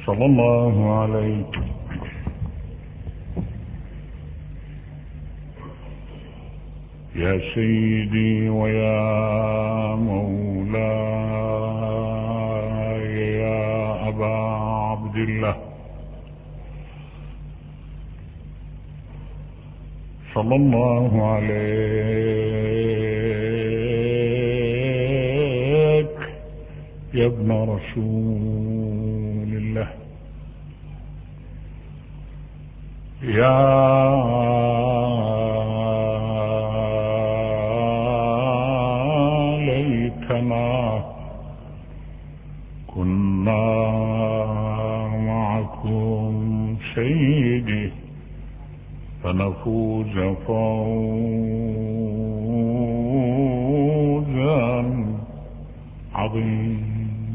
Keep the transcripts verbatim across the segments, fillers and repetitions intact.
صلى الله عليك يا سيدي ويا مولاي يا أبا عبد الله، صلى الله عليك يا ابن رسول الله، يا ليتنا كنا معكم سيدي فنفوز فوزا عظيما.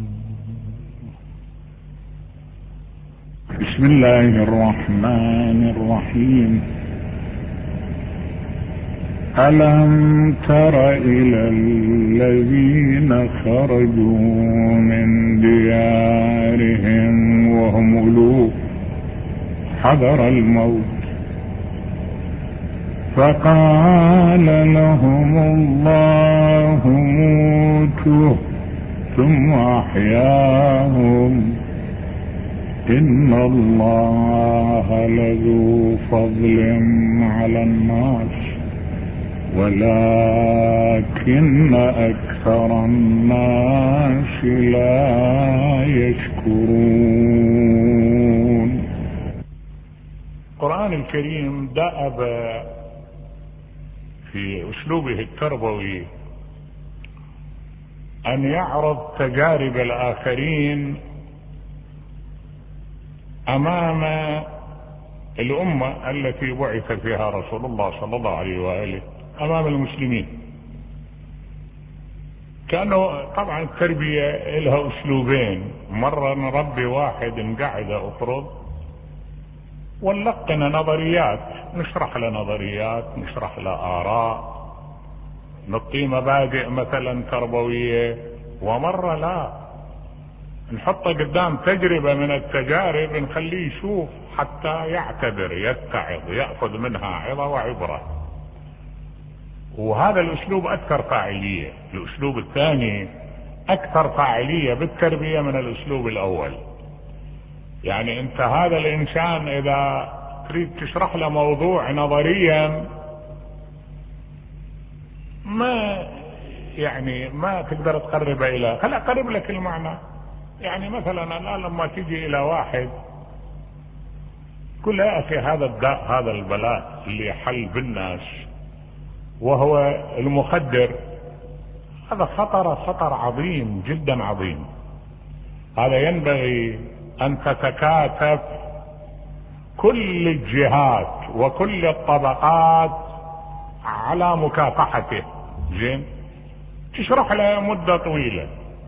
بسم الله الرحمن الرحيم. ألم تر إلى الذين خرجوا من ديارهم وهم ألوف حذر الموت فقال لهم الله موتوا ثم أحياهم إن الله لذو فضل على الناس ولكن أكثر الناس لا يشكرون. القرآن الكريم دأب في أسلوبه التربوي أن يعرض تجارب الآخرين أمام الأمة التي بعث فيها رسول الله صلى الله عليه وآله، أمام المسلمين. كانوا طبعا التربية لها أسلوبين، مرة نربي واحد قاعد أفرض ونلقن نظريات، نشرح له نظريات، نشرح له آراء، نعطيه مبادئ مثلا تربوية، ومرة لا، نحطه قدام تجربة من التجارب نخليه يشوف حتى يعتبر، يتعظ، يأخذ منها عظة وعبرة. وهذا الأسلوب أكثر فاعلية. الأسلوب الثاني أكثر فاعلية بالتربية من الأسلوب الأول. يعني أنت هذا الإنسان إذا تريد تشرح له موضوع نظريا ما يعني ما تقدر تقرب إلى، خل أقرب لك المعنى. يعني مثلا الآن لما تجي إلى واحد قل يا أخي هذا الداء، هذا البلاء اللي حل بالناس وهو المخدر، هذا خطر خطر عظيم جدا عظيم. هذا ينبغي أن تتكاتف كل الجهات وكل الطبقات على مكافحته. زين، تشرح له مدة طويلة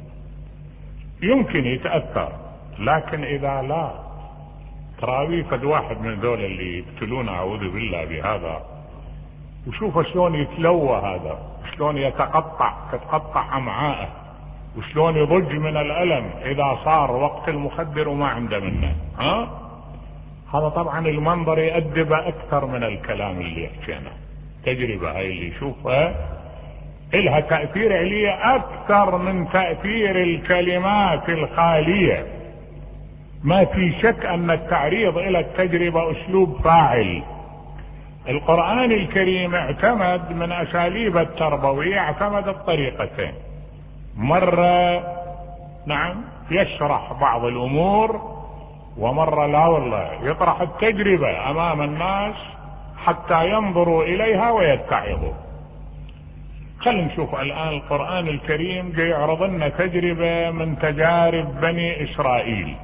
يمكن يتأثر، لكن إذا لا تراوي فد واحد من ذول اللي يقتلون أعوذ بالله بهذا، وشوف شلون يتلوى هذا، شلون يتقطع تتقطع أمعاءه، وشلون يضج من الألم إذا صار وقت المخدر وما عنده منه. ها هذا طبعا المنظر يؤدب أكثر من الكلام اللي يحكينا. تجربة هاي اللي يشوفها إلها تأثير عليه أكثر من تأثير الكلمات الخالية. ما في شك أن التعريض إلى التجربة أسلوب فاعل. القرآن الكريم اعتمد من أساليب التربوية، اعتمد الطريقتين. مرة نعم يشرح بعض الأمور، ومرة لا والله يطرح التجربة أمام الناس حتى ينظروا إليها ويتعظوا. خلينا نشوف الآن القرآن الكريم جاي يعرض لنا تجربة من تجارب بني إسرائيل.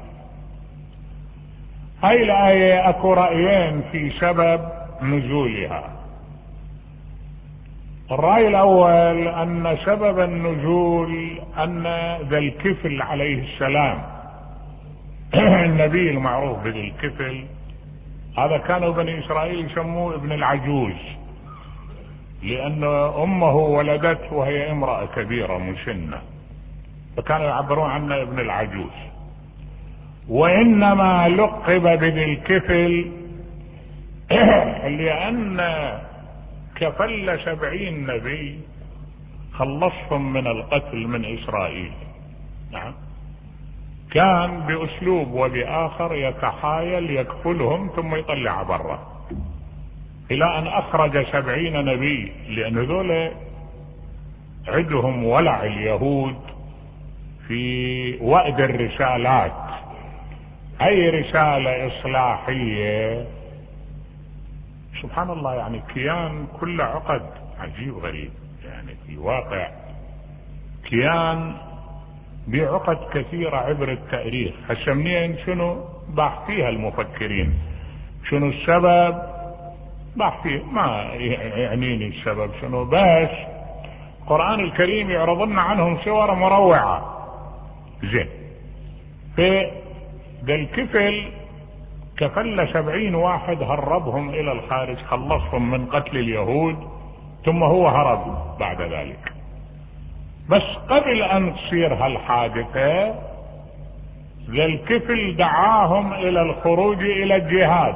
هاي الآية أكو رأيين في سبب نزولها. الرأي الأول أن سبب النزول أن ذا الكفل عليه السلام النبي المعروف بذي الكفل هذا كانوا بني إسرائيل يسموه ابن العجوز، لأن أمه ولدته وهي امرأة كبيرة مسنة، فكانوا يعبرون عنه ابن العجوز. وإنما لقب بذي الكفل لأن كفل سبعين نبي خلصهم من القتل من إسرائيل. نعم، كان بأسلوب وبآخر يتحايل يكفلهم ثم يطلع برا إلى أن أخرج سبعين نبي، لأن ذولا عدهم ولع اليهود في وأد الرسالات. أي رسالة إصلاحية سبحان الله، يعني كيان كل عقد عجيب غريب، يعني في واقع كيان بعقد كثيرة عبر التاريخ. هسه منين شنو باحثيها المفكرين، شنو السبب باحثيه، ما يعنيني السبب شنو، بس القرآن الكريم يعرض لنا عنهم صور مروعة. زين، في ذا الكفل كفل سبعين واحد، هربهم إلى الخارج، خلصهم من قتل اليهود، ثم هو هرب بعد ذلك. بس قبل أن تصير هالحادثة ذا الكفل دعاهم إلى الخروج إلى الجهاد،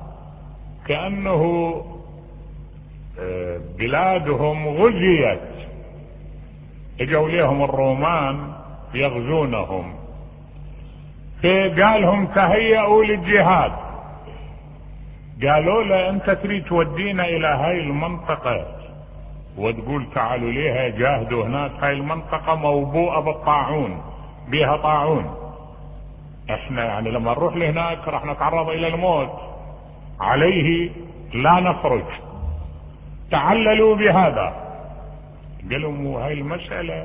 كأنه بلادهم غزيت، اجوا ليهم الرومان يغزونهم، فقالهم تهيئوا للجهاد. قالوا له انت تريد تودينا الى هاي المنطقة وتقول تعالوا ليها جاهدوا هناك، هاي المنطقة موبوءة بالطاعون، بها طاعون، احنا يعني لما نروح لهناك راح نتعرض الى الموت، عليه لا نخرج، تعللوا بهذا. قالوا مو هاي المسألة،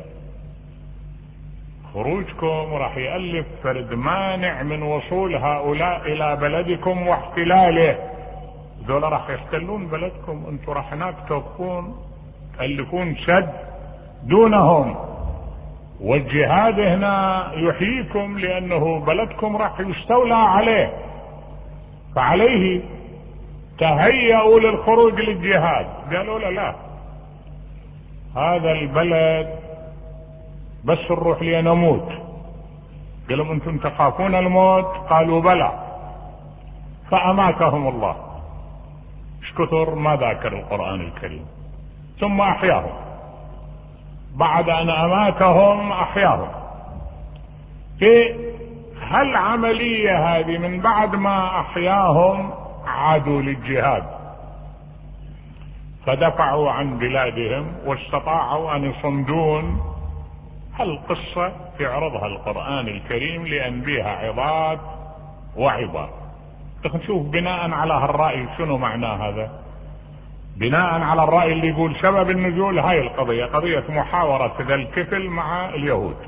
خروجكم راح يألف فرد مانع من وصول هؤلاء الى بلدكم واحتلاله، ذولا راح يحتلون بلدكم، انتم راح هناك توقفون تألفون سد دونهم، والجهاد هنا يحييكم لانه بلدكم راح يستولى عليه، فعليه تهيئوا للخروج للجهاد. قالوا لا لا، هذا البلد بس نروح لنموت. قالوا انتم تخافون الموت؟ قالوا بلى، فأماتهم الله. ايش كثر ما ذاكر القرآن الكريم، ثم أحياهم، بعد أن أماتهم أحياهم. في هالعملية هذه من بعد ما أحياهم عادوا للجهاد، فدفعوا عن بلادهم واستطاعوا أن يصمدون. هالقصة يعرضها القرآن الكريم لأن بها عظات وعبر. نشوف بناء على هالرأي شنو معنى هذا، بناء على الرأي اللي يقول سبب النزول هاي القضية، قضية محاورة ذا الكفل مع اليهود.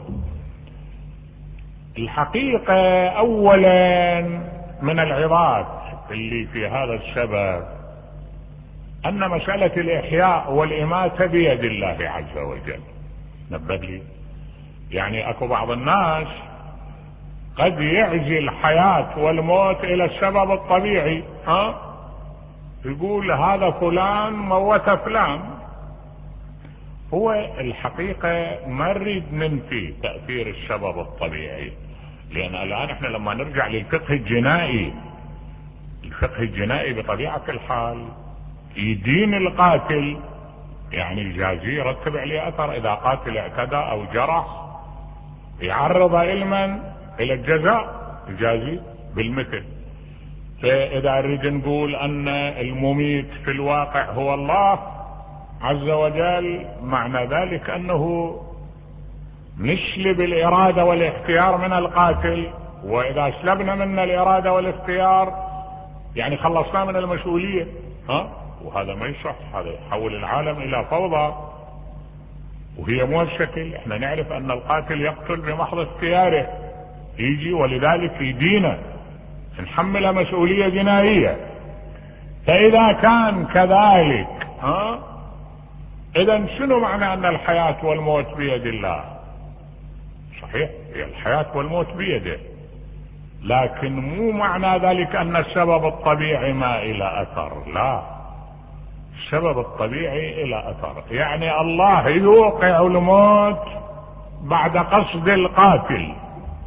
الحقيقة أولا من العظات اللي في هذا السبب أن مسألة الإحياء والإماتة بيد الله عز وجل. نبه لي، يعني أكو بعض الناس قد يعزي الحياة والموت إلى السبب الطبيعي، ها يقول هذا فلان موت فلان. هو الحقيقة ما نريد ننفي تأثير السبب الطبيعي، لأن الآن احنا لما نرجع للفقه الجنائي، الفقه الجنائي بطبيعة الحال يدين القاتل، يعني يجازيه، يرتب عليه أثر. إذا قاتل اعتدى أو جرح يعرض علما إلى الجزاء، يجازي بالمثل. فإذا نريد نقول أن المميت في الواقع هو الله عز وجل، معنى ذلك أنه نسلب الإرادة والاختيار من القاتل، وإذا سلبنا منا الإرادة والاختيار يعني خلصنا من المسؤولية، ها؟ وهذا ما يصح، هذا يحول العالم إلى فوضى، وهي مو الشكل. احنا نعرف أن القاتل يقتل بمحض اختياره، يجي ولذلك يدينا نحمل مسؤولية جنائية. فإذا كان كذلك، ها، إذا شنو معنى أن الحياة والموت بيد الله؟ صحيح، هي الحياة والموت بيده، لكن مو معنى ذلك أن السبب الطبيعي ما إلى أثر، لا، السبب الطبيعي إلى أثر. يعني الله يوقع الموت بعد قصد القاتل،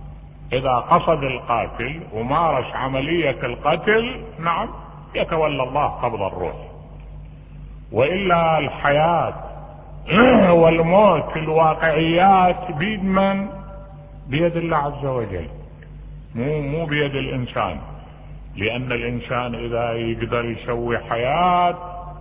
إذا قصد القاتل ومارس عملية القتل نعم يتولى الله قبض الروح. وإلا الحياة والموت الواقعيات بيد من؟ بيد الله عز وجل، مو مو بيد الإنسان. لأن الإنسان إذا يقدر يسوي حياة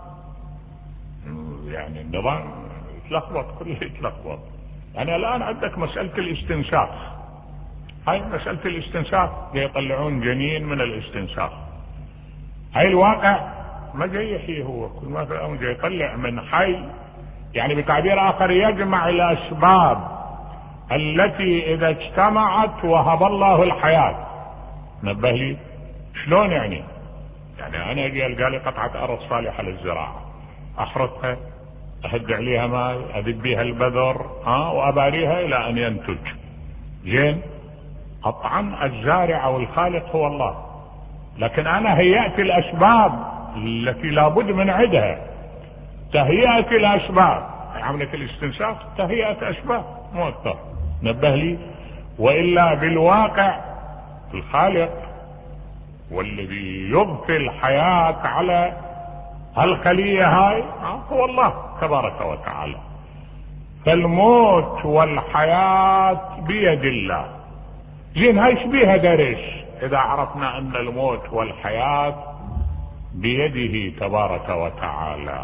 يعني النظام يتلخبط، كله يتلخبط. يعني الآن عندك مسألة الاستنساخ، هاي مسألة الاستنساخ يطلعون جنين من الاستنساخ، هاي الواقع ما جاي يحيي، هو كل ما في الأمر جاي يطلع من حي. يعني بتعبير آخر يجمع الأسباب التي إذا اجتمعت وهب الله الحياة. نبه لي شلون يعني؟ يعني أنا أجي ألقى لي قطعة أرض صالحة للزراعة، أحرثها، أهد عليها ماء، أذب بها البذر، ها، وأباريها إلى أن ينتج. زين، قطعا الزارع أو الخالق هو الله، لكن أنا هيأت الأسباب التي لابد من عدها. تهيئة الأسباب، عملية الاستنساخ تهيئة أسباب مو أكثر. نبه لي. وإلا بالواقع الخالق والذي يضفي الحياة على الخلية هاي هو الله تبارك وتعالى. فالموت والحياة بيد الله. زين، هاي شبيها درش إذا عرفنا أن الموت والحياة بيده تبارك وتعالى.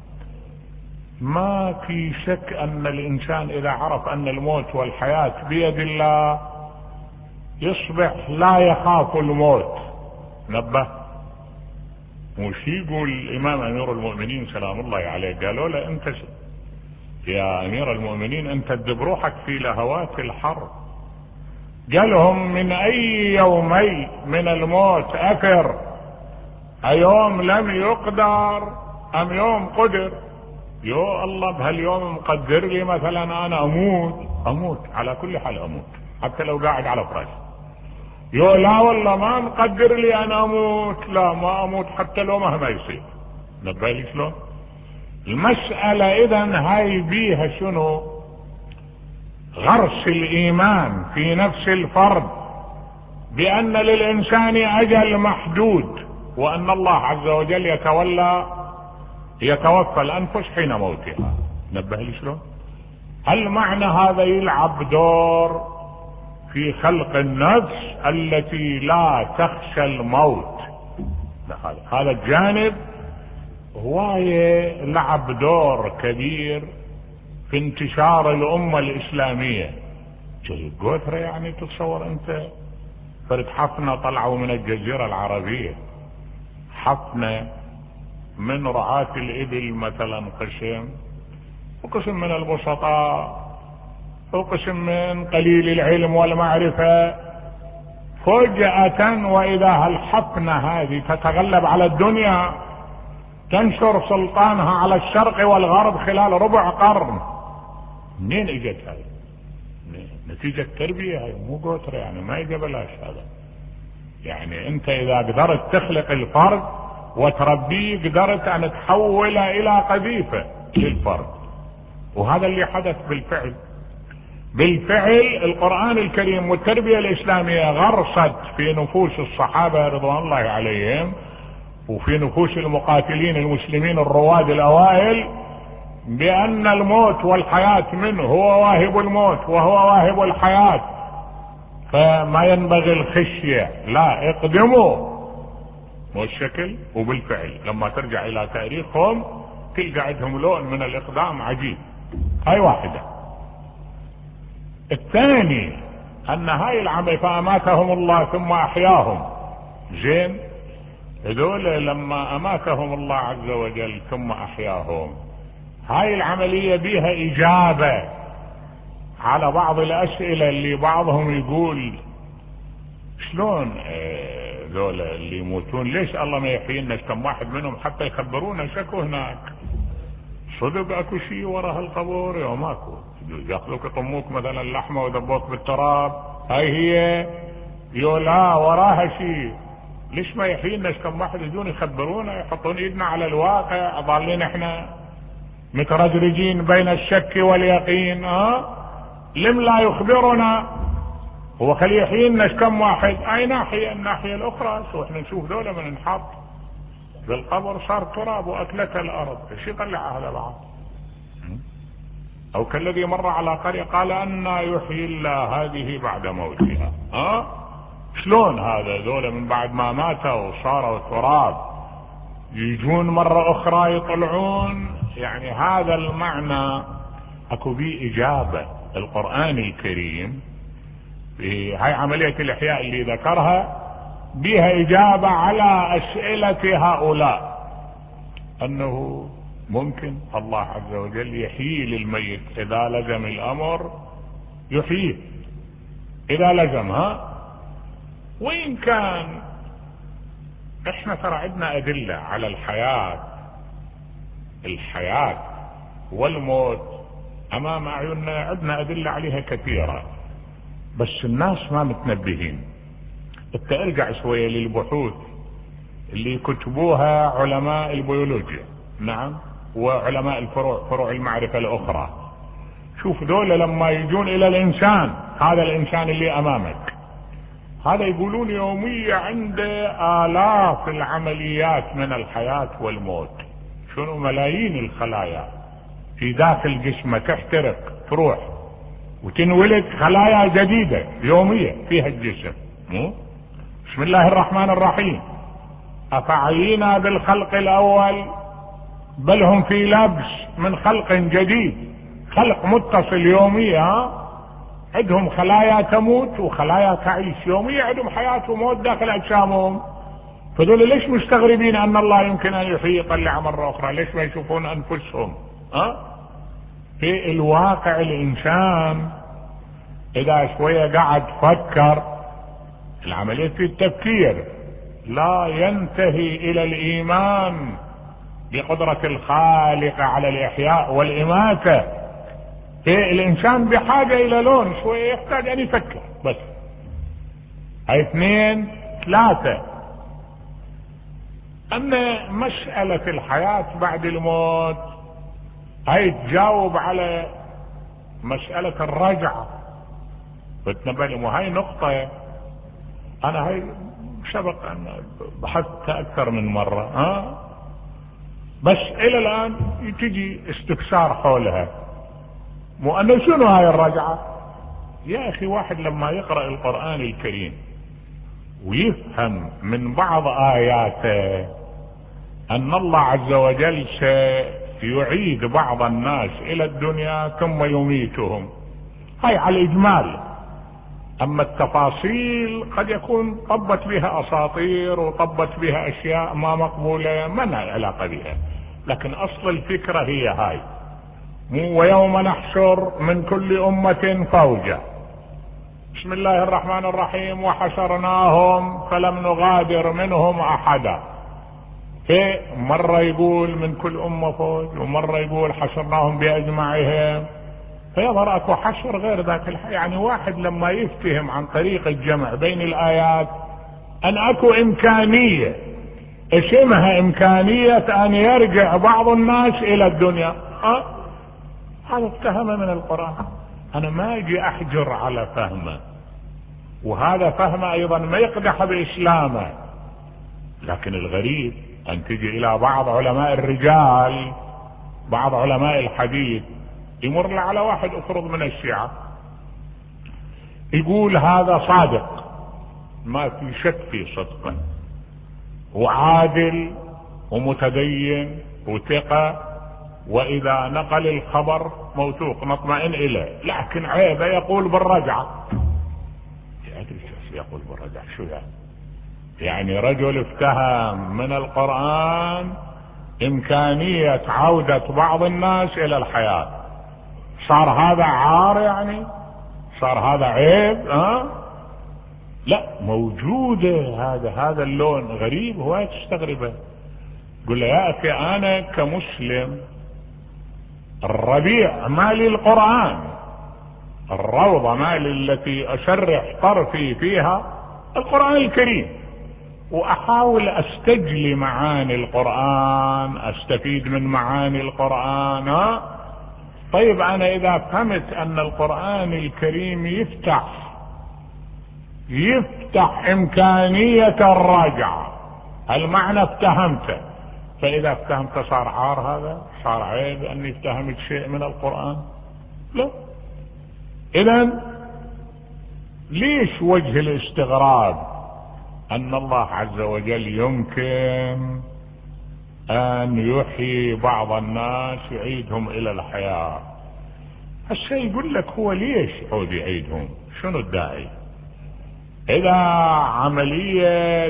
ما في شك أن الإنسان إذا عرف أن الموت والحياة بيد الله يصبح لا يخاف الموت. نبه، وش يقول الإمام أمير المؤمنين سلام الله عليه؟ قالوا له أنت يا أمير المؤمنين أنت تدب روحك في لهوات الحرب. قالهم من أي يومي من الموت أفر؟ أيوم لم يقدر أم يوم قدر؟ يو الله بهاليوم مقدر لي مثلا أنا أموت، أموت على كل حال، أموت حتى لو قاعد على فراشي. يو لا والله ما مقدر لي أنا أموت، لا ما أموت حتى لو مهما يصير. نبه لي شلون المسألة؟ إذن هاي بيها شنو؟ غرس الإيمان في نفس الفرد بأن للإنسان أجل محدود، وأن الله عز وجل يتولى يتوفى الأنفس حين موتها. نبه لي شلون؟ هل معنى هذا يلعب دور في خلق النفس التي لا تخشى الموت؟ هذا الجانب هواية لعب دور كبير في انتشار الأمة الإسلامية. قوترة يعني تتصور أنت فرد حفنة طلعوا من الجزيرة العربية، حفنة من رعاة الإبل مثلا قسم، وقسم من البسطاء، وقسم من قليل العلم والمعرفة، فجأة وإذا هالحفنة هذه تتغلب على الدنيا، تنشر سلطانها على الشرق والغرب خلال ربع قرن. منين اجت هذه؟ نتيجة تربية، هاي مو قوترة يعني، ما يجي بلاش هذا. يعني انت اذا قدرت تخلق الفرد وتربيه قدرت ان تحوله الى قذيفة للفرد، وهذا اللي حدث بالفعل. بالفعل القرآن الكريم والتربية الإسلامية غرست في نفوس الصحابة رضوان الله عليهم وفي نفوس المقاتلين المسلمين الرواد الأوائل بأن الموت والحياة منه، هو واهب الموت وهو واهب الحياة، فما ينبغي الخشية، لا اقدموا. والشكل وبالفعل لما ترجع إلى تاريخهم تلقى عندهم لون من الإقدام عجيب. هاي واحدة. الثاني أن هاي العمل فأماتهم الله ثم أحياهم. زين، هذول لما أماتهم الله عز وجل ثم أحياهم، هاي العملية بيها إجابة على بعض الأسئلة اللي بعضهم يقول شلون ذول اللي يموتون ليش الله ما يحيينا كم واحد منهم حتى يخبرونا شكو هناك؟ صدق اكو شيء وراء هالقبور؟ يوم اكو ياخذوك يطموك مثلا اللحمه ويدبوك بالتراب، هاي هي يولا وراها شيء. ليش ما يحيينا كم واحد يجون يخبرونا يحطون ايدنا على الواقع؟ ضالين احنا متردرجين بين الشك واليقين. ها لم لا يخبرنا هو خليه يحيي لنا كم واحد، اي ناحية الناحية الاخرى، شو احنا نشوف ذولا من انحط بالقبر صار تراب واكلته الارض، ايش يطلع هذا بعض؟ او كالذي مر على قرية قال أن يحيي الله هذه بعد موتها. ها شلون هذا؟ ذولا من بعد ما ماتوا وصاروا تراب يجون مرة اخرى يطلعون؟ يعني هذا المعنى اكو بيه اجابة. القرآن الكريم في هاي عملية الاحياء اللي ذكرها بها اجابة على اسئلة هؤلاء، انه ممكن الله عز وجل يحيي للميت اذا لزم الامر، يحييه اذا لزم. ها وإن كان احنا ترى عندنا ادلة على الحياة الحياة والموت امام اعيننا، عندنا ادلة عليها كثيرة، بس الناس ما متنبهين. انت ارجع شوية للبحوث اللي كتبوها علماء البيولوجيا، نعم، وعلماء الفروع، فروع المعرفة الاخرى. شوف دول لما يجون الى الانسان، هذا الانسان اللي امامك هذا يقولون يوميا عنده آلاف العمليات من الحياة والموت. شنو؟ ملايين الخلايا في داخل جسمه تحترق تروح وتنولد خلايا جديدة يوميا فيها الجسم. مو بسم الله الرحمن الرحيم، أفعينا بالخلق الأول بل هم في لبس من خلق جديد، خلق متصل يوميا. عندهم خلايا تموت وخلايا تعيش يوميا، عندهم حياة وموت داخل أجسامهم. فدول ليش مستغربين أن الله يمكن أن يحيي يطلع مرة أخرى؟ ليش ما يشوفون أنفسهم؟ أه؟ في الواقع الإنسان إذا شوية قاعد فكر، العملية في التفكير لا ينتهي إلى الإيمان بقدرة الخالق على الإحياء والإماتة. في الإنسان بحاجة إلى لون شوية، يحتاج أن يفكر بس. هاي اثنين ثلاثة. أما مسألة الحياة بعد الموت هاي تجاوب على مسألة الرجعة بتنبأ. وهاي نقطة أنا هاي سبق أن بحثت أكثر من مرة، ها بس إلى الآن تجي استفسار حولها. مو أنه شنو هاي الرجعة؟ يا أخي واحد لما يقرأ القرآن الكريم ويفهم من بعض آياته أن الله عز وجل سيعيد بعض الناس إلى الدنيا ثم يميتهم، هاي على الإجمال. أما التفاصيل قد يكون طبت بها أساطير وطبت بها أشياء ما مقبولة، ما لها علاقة بها، لكن أصل الفكرة هي هاي. مو ويوم نحشر من كل أمة فوجا، بسم الله الرحمن الرحيم، وحشرناهم فلم نغادر منهم أحدا. في مرة يقول من كل أمة فوج، ومرة يقول حشرناهم بأجمعهم. فيظهر اكو حشر غير ذاك الحياة. يعني واحد لما يفتهم عن طريق الجمع بين الآيات أن اكو إمكانية اسمها إمكانية أن يرجع بعض الناس إلى الدنيا، أه؟ هذا افتهم من القرآن. أنا ما أجي أحجر على فهمه، وهذا فهمه أيضا ما يقدح بإسلامه، لكن الغريب أن تجي إلى بعض علماء الرجال، بعض علماء الحديث، يمر على واحد افرض من الشيعة يقول هذا صادق ما في شك في صدقه وعادل ومتدين وثقة، واذا نقل الخبر موثوق نطمئن اليه، لكن عيبه يقول بالرجعة. يدري شو يقول بالرجعة؟ شو يعني؟ يعني رجل افتهم من القرآن امكانية عودة بعض الناس الى الحياة، صار هذا عار؟ يعني صار هذا عيب؟ أه؟ لا، موجودة. هذا هذا اللون غريب، هو تستغربه. قل له يا اخي انا كمسلم الربيع مالي القرآن، الروضة مالي التي اشرح طرفي فيها القرآن الكريم، واحاول استجلي معاني القرآن، استفيد من معاني القرآن. أه؟ طيب انا اذا فهمت ان القرآن الكريم يفتح يفتح إمكانية الرجعة. المعنى افتهمته، فإذا افتهمت صار عار، هذا صار عيب أني افتهمت شيء من القرآن؟ لا. إذن ليش وجه الاستغراب أن الله عز وجل يمكن أن يحيي بعض الناس يعيدهم إلى الحياة؟ الشيء يقول لك هو ليش عود يعيدهم؟ شنو الداعي؟ إذا عملية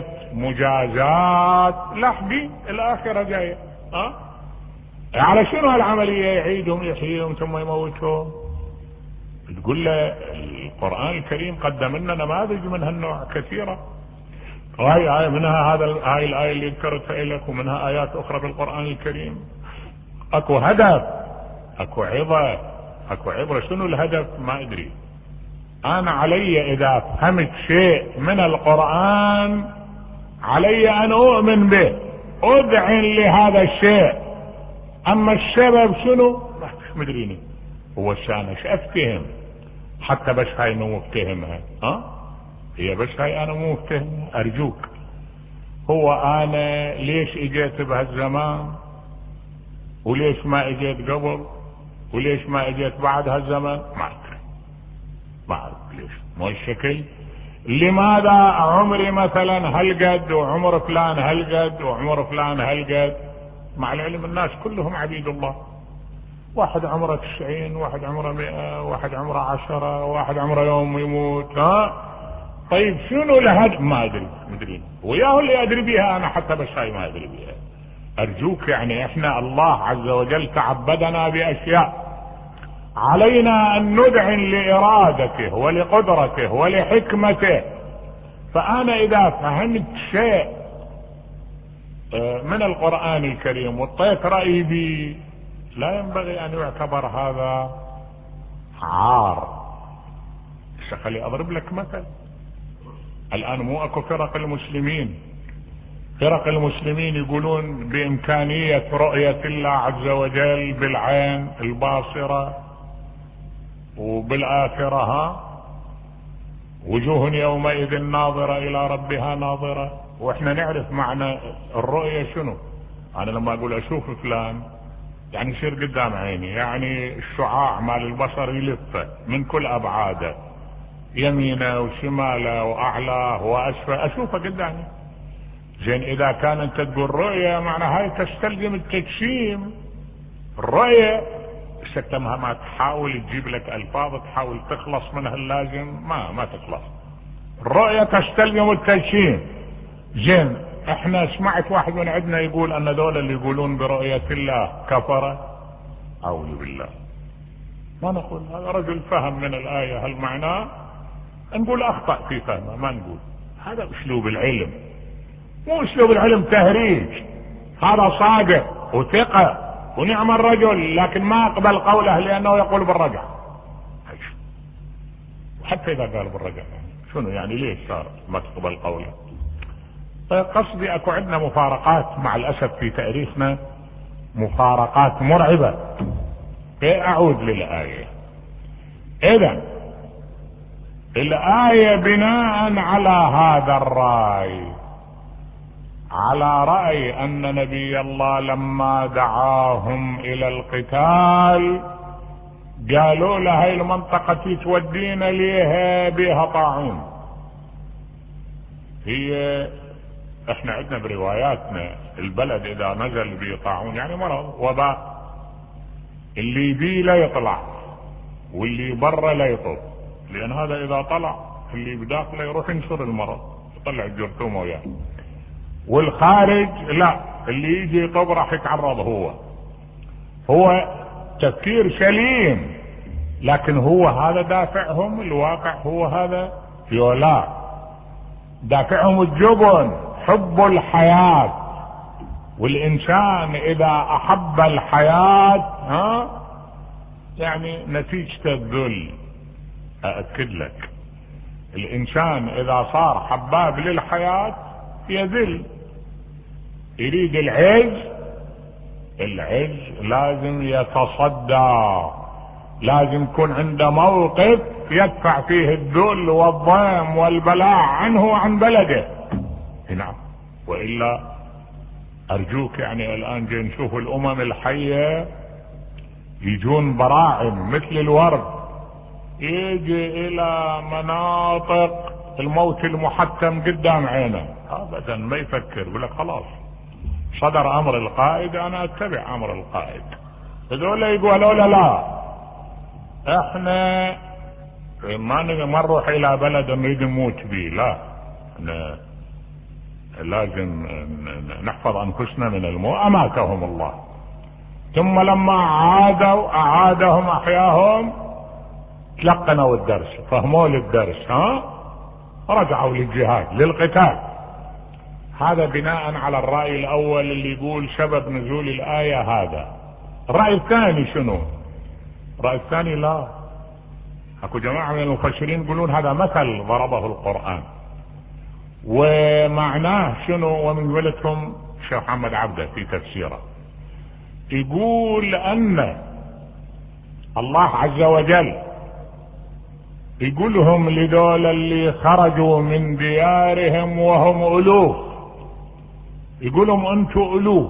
مجازات لحظي الآخرة جاية، ها؟ على شنو هالعملية؟ يعيدهم يحييهم ثم يموتهم. تقول له القرآن الكريم قدم لنا نماذج من هالنوع كثيرة. هاي آية منها هذا هاي الآية اللي ذكرتها لك، ومنها آيات أخرى بالقرآن الكريم. أكو هدف، أكو عظة، أكو عبرة. شنو الهدف؟ ما أدري. أنا علي إذا فهمت شيء من القرآن علي أن أؤمن به، أذعن لهذا الشيء. أما السبب شنو؟ مش مدريني. هو الشانش أفتهم حتى بس هاي مو مفتهمها، ها؟ هي بس هاي أنا مو مفتهمها. أرجوك، هو أنا ليش إجيت بهالزمان وليش ما إجيت قبل وليش ما إجيت بعد هالزمان؟ ما أدري، ما أعرف ليش. مو الشكل. لماذا عمري مثلا هالقد وعمر فلان هالقد وعمر فلان هالقد؟ مع العلم الناس كلهم عبيد الله. واحد عمره تسعين، واحد عمره مئة، واحد عمره عشرة، واحد عمره يوم يموت، ها؟ طيب شنو لهد؟ ما أدري، مدرين وياه اللي أدري بها أنا، حتى بس هاي ما أدري بها. أرجوك، يعني إحنا الله عز وجل تعبدنا بأشياء علينا أن ندعن لإرادته ولقدرته ولحكمته. فأنا إذا فهمت شيء من القرآن الكريم واطيت رأيي بي، لا ينبغي أن يعتبر هذا عار. خلي أضرب لك مثل. الآن مو أكو فرق المسلمين، فرق المسلمين يقولون بإمكانية رؤية الله عز وجل بالعين الباصرة وبالآخرة، ها؟ وجوه يومئذ ناظرة إلى ربها ناظرة. وإحنا نعرف معنى الرؤية شنو. أنا لما أقول أشوف فلان يعني يصير قدام عيني، يعني الشعاع مال البصر يلفه من كل أبعاده، يمينه وشماله وأعلاه وأسفله، أشوفه قدامي. زين، إذا كان أنت تقول رؤية معنى هاي تستلزم التجسيم. الرؤية ستمها ما تحاول تجيب لك ألفاظ تحاول تخلص منها اللازم، ما ما تخلص. الرؤية تستلزم التجسيم. زين، احنا سمعت واحد من عندنا يقول ان دول اللي يقولون برؤية الله كفرة. أعوذ بالله. ما نقول هذا رجل فهم من الآية هالمعنى، نقول أخطأ في فهمه، ما نقول هذا أسلوب العلم. مو أسلوب العلم تهريج، هذا صادق وثقة ونعم الرجل، لكن ما أقبل قوله لأنه يقول بالرجع. وحتى إذا قال بالرجع شنو يعني؟ ليش صار ما تقبل قوله؟ قصدي أكو عندنا مفارقات مع الأسف في تاريخنا، مفارقات مرعبة. أعود للآية. إذن الآية بناء على هذا الرأي، على رأي أن نبي الله لما دعاهم إلى القتال قالوا له هاي المنطقة تودينا ليها بها طاعون. هي احنا عندنا برواياتنا البلد اذا نزل به طاعون يعني مرض وباء، اللي بيه لا يطلع واللي برا لا يطب، لان هذا اذا طلع اللي بداخله يروح ينشر المرض يطلع الجرثومه وياه، والخارج لا، اللي يجي يطب راح يتعرض. هو هو تفكير سليم، لكن هو هذا دافعهم الواقع، هو هذا يولا دافعهم الجبن، حب الحياة. والإنسان إذا أحب الحياة ها يعني نتيجة الذل. أأكد لك، الإنسان إذا صار حباب للحياة يذل، يريد العز. العز لازم يتصدى، لازم يكون عنده موقف يدفع فيه الذل والضيم والبلاء عنه وعن بلده. نعم، وإلا أرجوك يعني الآن جاي نشوف الأمم الحية يجون براعم مثل الورد، يجي إلى مناطق الموت المحتم قدام عينه، أبدا ما يفكر، يقول لك خلاص صدر أمر القائد أنا أتبع أمر القائد. هذول يقولوا لا لا احنا ما ما نروح الى بلد نريد نموت به، لا احنا لازم نحفظ انفسنا من الموت. اماتهم الله، ثم لما عادوا اعادهم احياهم، تلقنوا الدرس، فهموا الدرس، ها رجعوا للجهاد للقتال. هذا بناء على الرأي الاول اللي يقول سبب نزول الآية هذا. الرأي الثاني شنو؟ الرأي الثاني لا، اكو جماعة من المفسرين يقولون هذا مثل ضربه القرآن، ومعناه شنو؟ ومن ولدهم الشيخ محمد عبده في تفسيره يقول ان الله عز وجل يقول لهم لدول اللي خرجوا من ديارهم وهم ألوف، يقول لهم انتم ألوف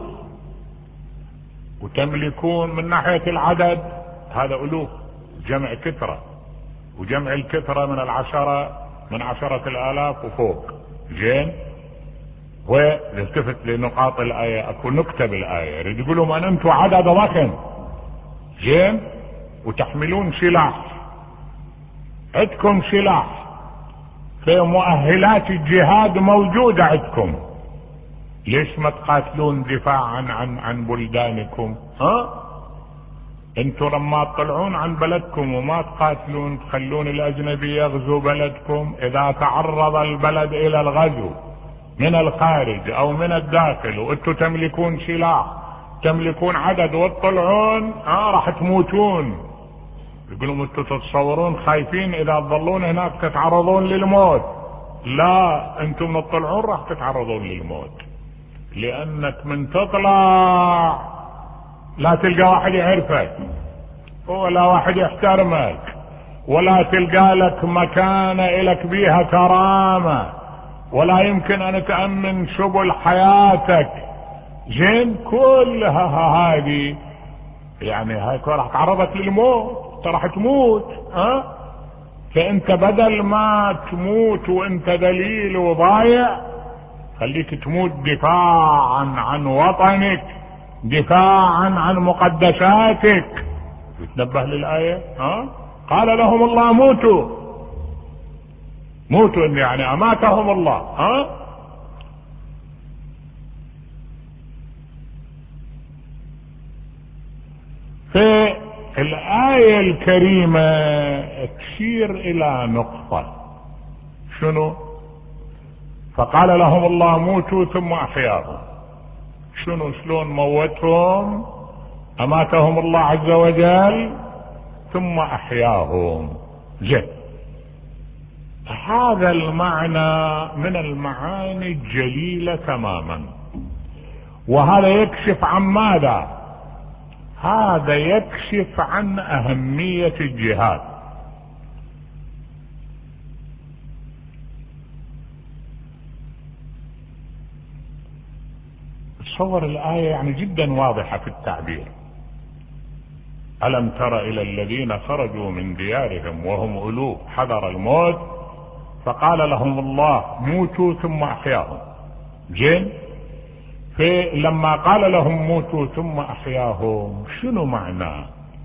وتملكون من ناحية العدد، هذا ألوف جمع كثرة، وجمع الكثرة من العشرة من عشرة الآلاف وفوق. زين، والتفت لنقاط الآية، اكو نكتة بالآية يريد يقول لهم ان انتم عدد ضخم، زين، وتحملون سلاح، عندكم سلاح، في مؤهلات الجهاد موجودة عندكم، ليش ما تقاتلون دفاعا عن عن بلدانكم؟ ها انتوا لما تطلعون عن بلدكم وما تقاتلون، تخلون الاجنبي يغزو بلدكم، اذا تعرض البلد الى الغزو من الخارج او من الداخل وانتوا تملكون سلاح، تملكون عدد وتطلعون، اه راح تموتون. يقولون انتوا تتصورون خايفين اذا تظلون هناك تتعرضون للموت؟ لا، انتم من تطلعون راح تتعرضون للموت، لانك من تطلع لا تلقى واحد يعرفك ولا واحد يحترمك ولا تلقى لك مكانة لك بيها كرامة، ولا يمكن ان تأمن سبل حياتك. زين، كلها هذه يعني هاي راح تعرضك للموت، انت راح تموت. ها فانت بدل ما تموت وانت ذليل وضايع، خليك تموت دفاعا عن وطنك، دفاعا عن مقدساتك. يتنبه للآية، ها قال لهم الله موتوا، موتوا يعني اماتهم الله. ها في الآية الكريمة تشير الى نقطة، شنو؟ فقال لهم الله موتوا ثم احياهم. شنو شلون موتهم؟ اماتهم الله عز وجل ثم احياهم. زين، هذا المعنى من المعاني الجليلة تماما، وهذا يكشف عن ماذا؟ هذا يكشف عن اهمية الجهاد. تصور الآية يعني جدا واضحة في التعبير. ألم تر إلى الذين خرجوا من ديارهم وهم ألوف حذر الموت فقال لهم الله موتوا ثم أحياهم. زين، فلما قال لهم موتوا ثم أحياهم شنو معناه؟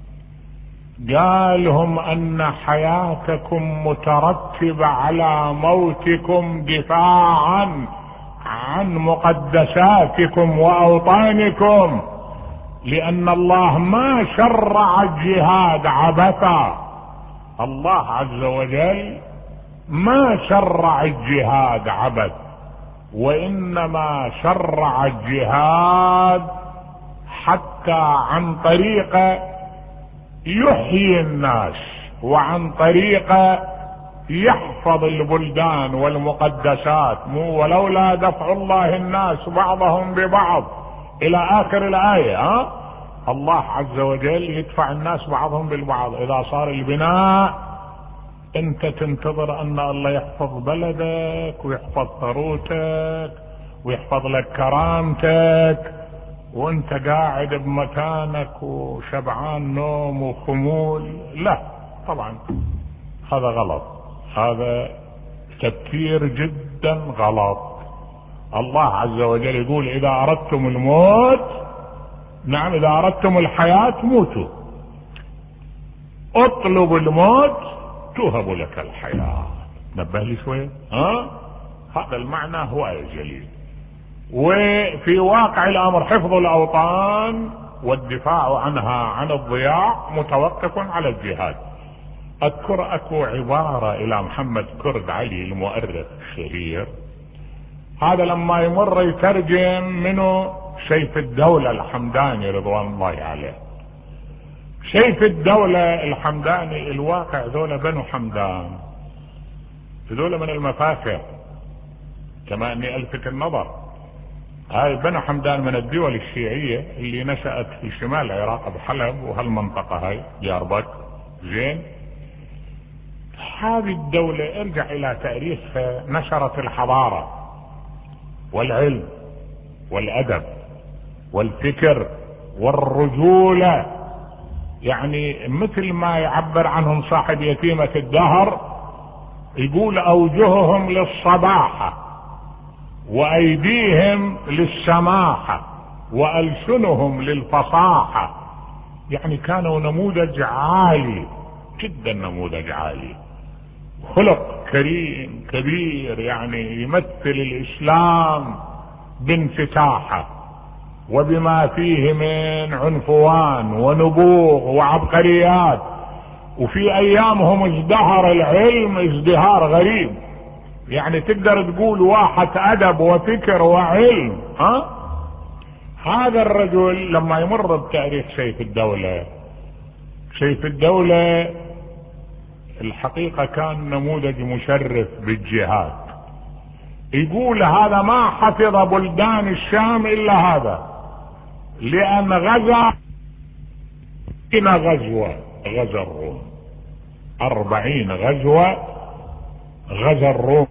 قال لهم أن حياتكم مترتبة على موتكم دفاعا عن مقدساتكم وأوطانكم، لأن الله ما شرع الجهاد عبثا. الله عز وجل ما شرع الجهاد عبث، وإنما شرع الجهاد حتى عن طريق يحيي الناس، وعن طريق يحفظ البلدان والمقدسات. مو ولولا دفع الله الناس بعضهم ببعض الى اخر الآية. ها الله عز وجل يدفع الناس بعضهم بالبعض. اذا صار البناء انت تنتظر ان الله يحفظ بلدك ويحفظ ثروتك ويحفظ لك كرامتك وانت قاعد بمكانك وشبعان نوم وخمول. لا طبعا هذا غلط، هذا تفكير جدا غلط. الله عز وجل يقول اذا اردتم الموت، نعم اذا اردتم الحياة موتوا، اطلبوا الموت توهب لك الحياة. نبه لي شوية، ها هذا المعنى هو جليل. وفي واقع الامر حفظ الاوطان والدفاع عنها عن الضياع متوقف على الجهاد. اذكر اكو عبارة الى محمد كرد علي المؤرخ الشهير، هذا لما يمر يترجم منه سيف الدولة الحمداني رضوان الله عليه. سيف الدولة الحمداني الواقع ذولا بنو حمدان، ذولا من المفاخر، كما اني الفت النظر، هاي بنو حمدان من الدول الشيعية اللي نشأت في شمال العراق بحلب وهالمنطقة هاي ديار بكر. زين، هذه الدولة ارجع الى تاريخها، نشرت الحضارة والعلم والادب والفكر والرجولة، يعني مثل ما يعبر عنهم صاحب يتيمة الدهر، يقول اوجههم للصباحة وايديهم للسماحة والسنهم للفصاحة. يعني كانوا نموذج عالي جدا، نموذج عالي، خلق كريم كبير، يعني يمثل الاسلام بانفتاحه وبما فيه من عنفوان ونبوغ وعبقريات. وفي ايامهم ازدهر العلم ازدهار غريب، يعني تقدر تقول واحة ادب وفكر وعلم. ها هذا الرجل لما يمر بتاريخ سيف الدولة، سيف الدولة الحقيقة كان نموذج مشرف بالجهاد. يقول هذا ما حفظ بلدان الشام الا هذا، لان غزا إن غزوة غزا الروم، أربعين غزوة غزا الروم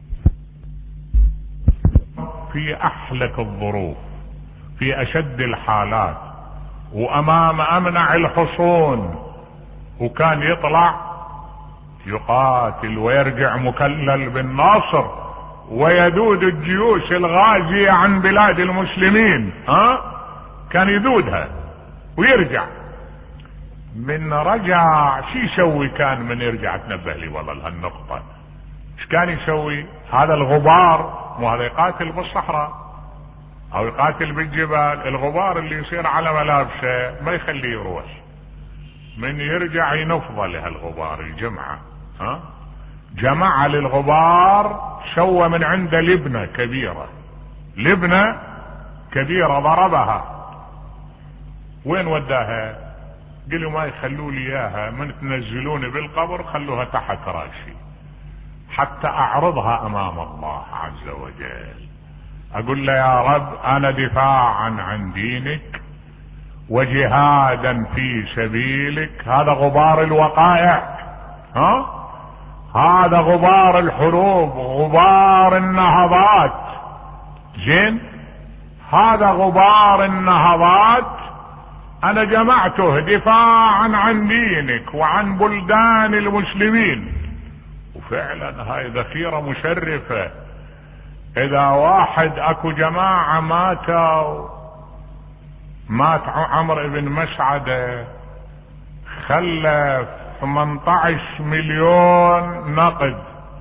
في أحلك الظروف، في أشد الحالات، وأمام أمنع الحصون، وكان يطلع يقاتل ويرجع مكلل بالنصر ويذود الجيوش الغازية عن بلاد المسلمين. ها كان يذودها ويرجع. من رجع شي يسوي؟ كان من يرجع تنبه لي والله لهالنقطة، ايش كان يسوي؟ هذا الغبار، مو هذا يقاتل بالصحراء او يقاتل بالجبال، الغبار اللي يصير على ملابسه ما يخليه يروح، من يرجع ينفض له الغبار الجمعة. ها جمع للغبار، سوى من عنده لبنة كبيرة، لبنة كبيرة ضربها. وين وداها؟ قالوا ما يخلوا لي اياها، من تنزلوني بالقبر خلوها تحت راسي حتى اعرضها امام الله عز وجل، اقول له يا رب انا دفاعا عن دينك وجهادا في سبيلك. هذا غبار الوقائع، ها هذا غبار الحروب، غبار النهضات. زين، هذا غبار النهضات انا جمعته دفاعا عن دينك وعن بلدان المسلمين. وفعلا هاي ذخيرة مشرفة. اذا واحد اكو جماعة ماتوا، مات عمرو بن مسعدة خلف ثمانية عشر مليون نقد،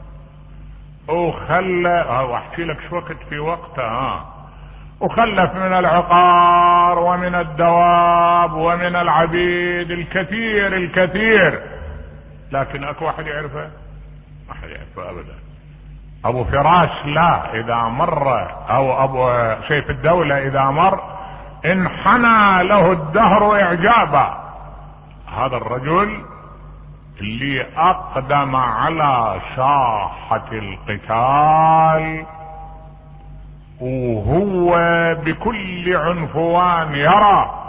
وخلى واحكي لك شو وقت في وقتها، ها وخلف من العقار ومن الدواب ومن العبيد الكثير الكثير، لكن اكو واحد يعرفه؟ ما حد يعرفه ابدا. ابو فراس لا، اذا مر او ابو سيف الدولة اذا مر انحنى له الدهر اعجابا. هذا الرجل اللي اقدم على ساحة القتال وهو بكل عنفوان يرى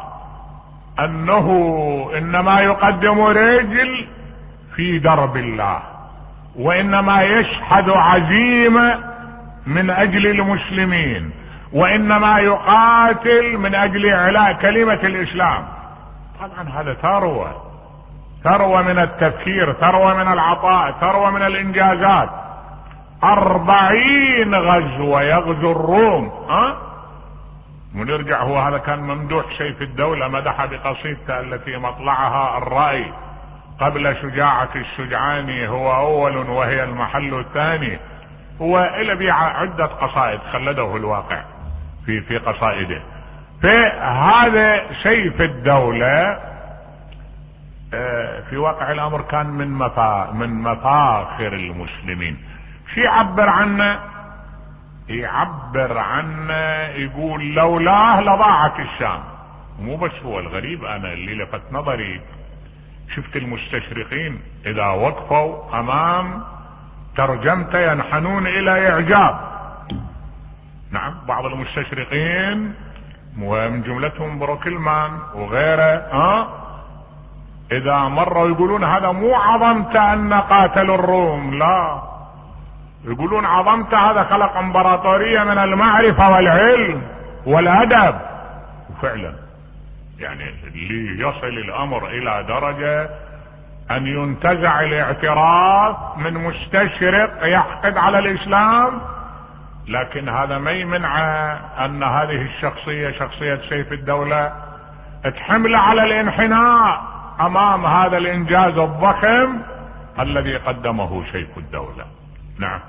انه انما يقدم رجل في درب الله، وإنما يشحذ عزيمة من أجل المسلمين، وإنما يقاتل من أجل إعلاء كلمة الإسلام. طبعا هذا ثروة، ثروة من التفكير، ثروة من العطاء، ثروة من الإنجازات. أربعين غزوة يغزو الروم، ها ونرجع. هو هذا كان ممدوح سيف الدولة، مدح بقصيدته التي مطلعها الرأي: قبل شجاعة الشجعان هو أول وهي المحل الثاني. هو إلى بيع عدة قصائد خلده الواقع في في قصائده. فهذا سيف الدولة في واقع الأمر كان من مفا من مفاخر المسلمين. شي يعبر عنه؟ يعبر عنه يقول لولاه لضاعت الشام. مو بس هو الغريب، أنا اللي لفت نظري شفت المستشرقين إذا وقفوا أمام ترجمته ينحنون إلى إعجاب. نعم، بعض المستشرقين ومن جملتهم بروكلمان وغيره ها إذا مروا يقولون هذا مو عظمت أن قاتلوا الروم، لا، يقولون عظمت هذا خلق امبراطورية من المعرفة والعلم والأدب. وفعلا يعني اللي يصل الأمر إلى درجة أن ينتزع الاعتراف من مستشرق يحقد على الإسلام، لكن هذا ما يمنع أن هذه الشخصية، شخصية سيف الدولة، تحمل على الانحناء أمام هذا الإنجاز الضخم الذي قدمه سيف الدولة. نعم،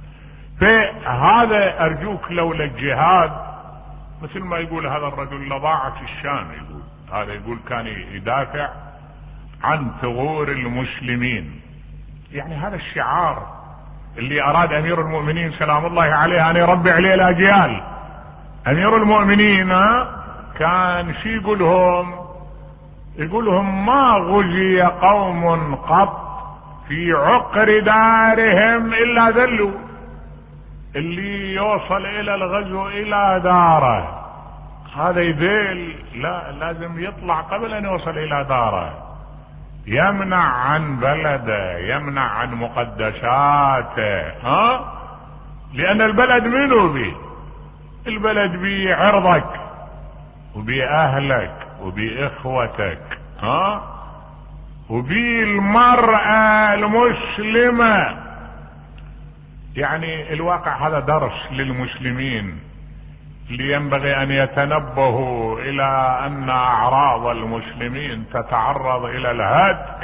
فهذا أرجوك لولا الجهاد مثل ما يقول هذا الرجل لضاعت الشام. يقول هذا يقول كان يدافع عن ثغور المسلمين. يعني هذا الشعار اللي أراد أمير المؤمنين سلام الله عليه أن يربي عليه الأجيال. أمير المؤمنين كان شي يقولهم؟ يقولهم ما غزي قوم قط في عقر دارهم إلا ذلوا. اللي يوصل إلى الغزو إلى داره هذا يذل، لا، لازم يطلع قبل أن يوصل إلى داره، يمنع عن بلده، يمنع عن مقدساته، ها لأن البلد منو بي؟ البلد بي عرضك وبأهلك وبإخوتك، ها وبالمرأة المسلمة. يعني الواقع هذا درس للمسلمين اللي ينبغي أن يتنبهوا إلى أن أعراض المسلمين تتعرض إلى الهتك،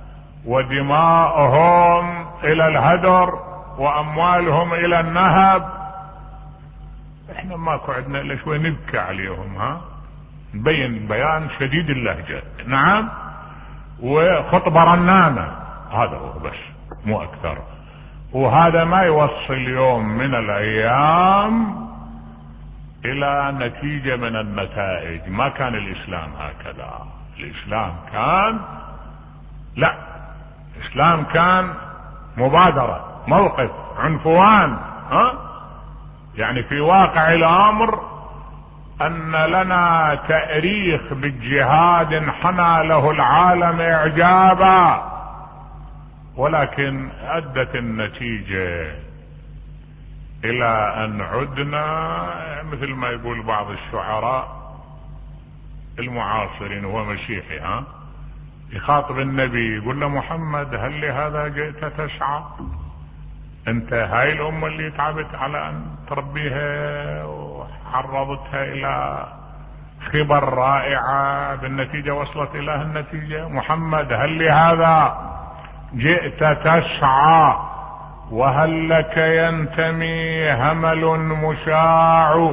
ودماؤهم إلى الهدر، وأموالهم إلى النهب. احنا ماكو عندنا إلا شوي نبكي عليهم، ها نبين بيان شديد اللهجة، نعم، وخطبة رنانة، هذا هو بس مو أكثر. وهذا ما يوصل يوم من الأيام إلى نتيجة من النتائج. ما كان الإسلام هكذا. الإسلام كان لا، الإسلام كان مبادرة، موقف، عنفوان، ها يعني في واقع الأمر أن لنا تأريخ بالجهاد انحنى له العالم إعجابا، ولكن أدت النتيجة إلى أن عدنا مثل ما يقول بعض الشعراء المعاصرين، هو مسيحي، ها يخاطب النبي يقول له محمد هل لهذا جئت تسعى؟ انت هاي الأمة اللي تعبت على أن تربيها وعرضتها إلى خبر رائعة، بالنتيجة وصلت إلى النتيجة. محمد هل لهذا جئت تسعى؟ وهل لك ينتمي همل مشاع؟